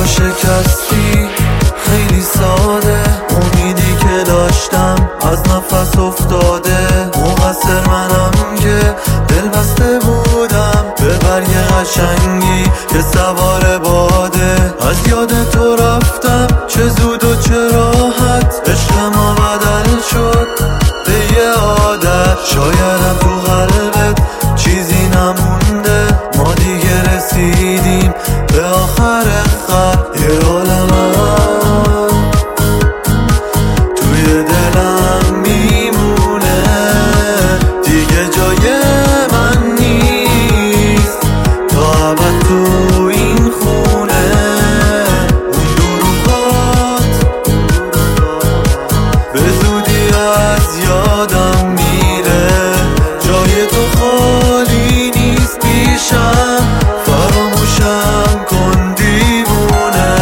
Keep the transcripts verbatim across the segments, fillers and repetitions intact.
رو شکستی خیلی ساده، امیدی که داشتم از نفس افتاده. مقصر منم که دل بسته بودم به برگ قشنگی که سوار باده. از یاد تو رفتم چه زود و چه راحت، عشق ما بدل شد به یه عادت. شایدم تو قلبت چیزی نمونده، ما دیگه رسیدیم به آخر خط. یه عالم توی دلم میمونه، دیگه جای من نیست تا ابد تو این خونه. اون دروغات به زودی از یادم میره، جای تو خالی نیست پیشم، فراموشم کن دیوونه.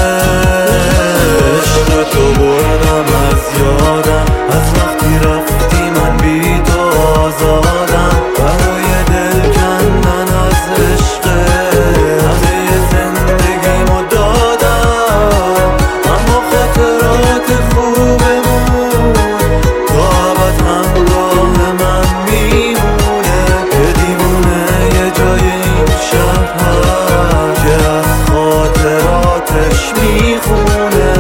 عشق تو بردم از یادم، از وقتی رفتی من بی تو آزادم. برای دل کندن از عشق همه زندگیمو دادم، اما خاطرات خوبمون تا ابد همراه من میمونه. یه دیوونه یه جای این شهر هست که از خاطراتش میخونه.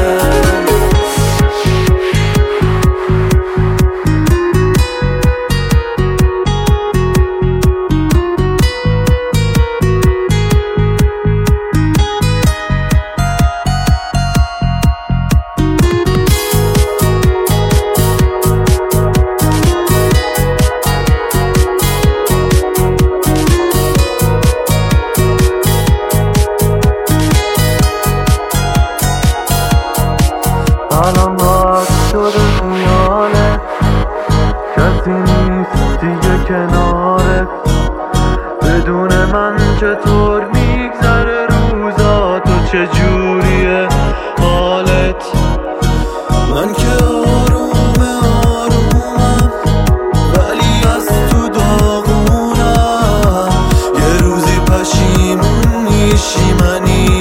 الان راحت شده میانه، کسی نیست دیگه کنارت. بدون من چطور میگذره روزا، تو چجوریه حالت؟ من که آروم آرومم ولی از تو داغونم، یه روزی پشیمون میشی منی